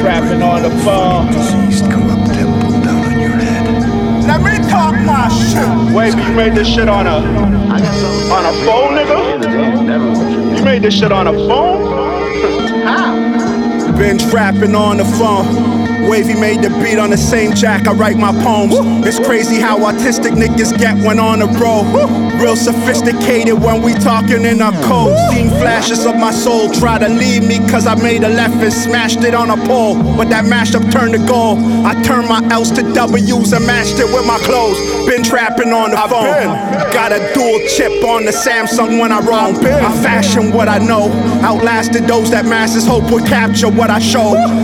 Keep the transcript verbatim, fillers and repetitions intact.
trapping on the phone. Diseased corrupt temple down on your head. Let me talk my shit. Wait, you made this shit on a on a phone, nigga? You made this shit on a phone? How? Been trapping on the phone. Wavy made the beat on the same jack I write my poems. Woo. It's crazy how artistic niggas get when on the road. Woo. Real sophisticated when we talking in our code. Woo. Seen flashes of my soul try to leave me cause I made a left and smashed it on a pole. But that mashup turned to gold. I turned my L's to W's and matched it with my clothes. Been trapping on the phone. Been. Got a dual chip on the Samsung when I roam. I fashion what I know. Outlasted those that masses hope would capture what I show.